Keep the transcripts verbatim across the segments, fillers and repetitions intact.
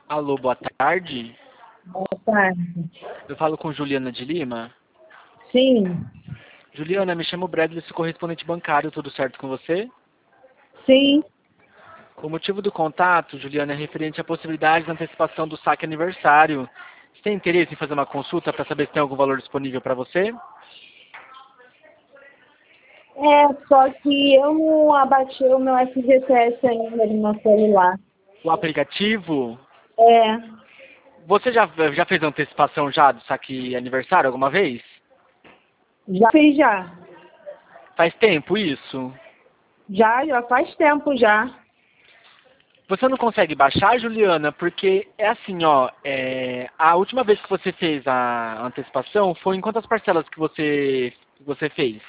Alô, boa tarde. Boa tarde. Eu falo com Juliana de Lima. Sim, Juliana, me chamo Bradley, sou correspondente bancário, tudo certo com você? sim. O motivo do contato, Juliana, é referente à possibilidade de antecipação do saque aniversário. Você tem interesse em fazer uma consulta para saber se tem algum valor disponível para você? É, só que eu não abaixei o meu F G T S ainda no meu celular. O aplicativo, É, você já, já fez antecipação já do saque aniversário alguma vez? já fiz já. Faz tempo isso? Já, já faz tempo já. Você não consegue baixar, Juliana, porque é assim, ó, é, a última vez que você fez a antecipação foi em quantas parcelas que você, que você fez?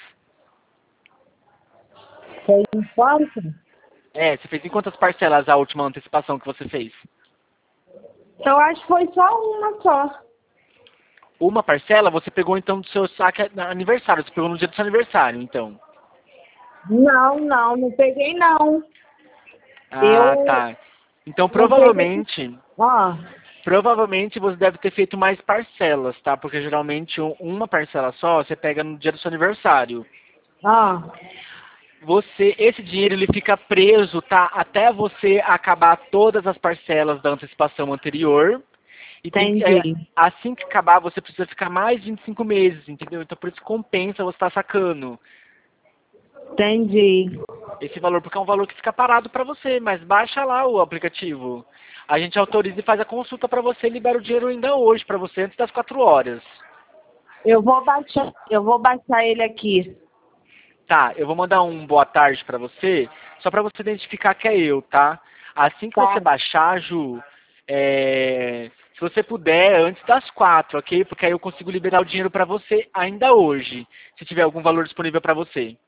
Foi em quanto? É, você fez em quantas parcelas a última antecipação que você fez? Eu acho que foi só uma só. Uma parcela você pegou então do seu saque aniversário, você pegou no dia do seu aniversário, então. Não, não, não peguei não. Ah, Eu tá. Então não peguei. provavelmente, Ó, provavelmente você deve ter feito mais parcelas, tá? Porque geralmente um- uma parcela só você pega no dia do seu aniversário. ó, Você, esse dinheiro ele fica preso, tá? Até você acabar todas as parcelas da antecipação anterior. E tem, que- é, entendi. assim que acabar, você precisa ficar mais de vinte e cinco meses, entendeu? Então por isso compensa você estar sacando Entendi. esse valor, porque é um valor que fica parado para você, mas baixa lá o aplicativo. A gente autoriza e faz a consulta para você e libera o dinheiro ainda hoje para você, antes das quatro horas. Eu vou baixar, eu vou baixar ele aqui. Tá, eu vou mandar um boa tarde para você, só para você identificar que é eu, tá? Assim que você Tá, baixar, Ju, é, se você puder, antes das quatro, ok? Porque aí eu consigo liberar o dinheiro para você ainda hoje, se tiver algum valor disponível para você.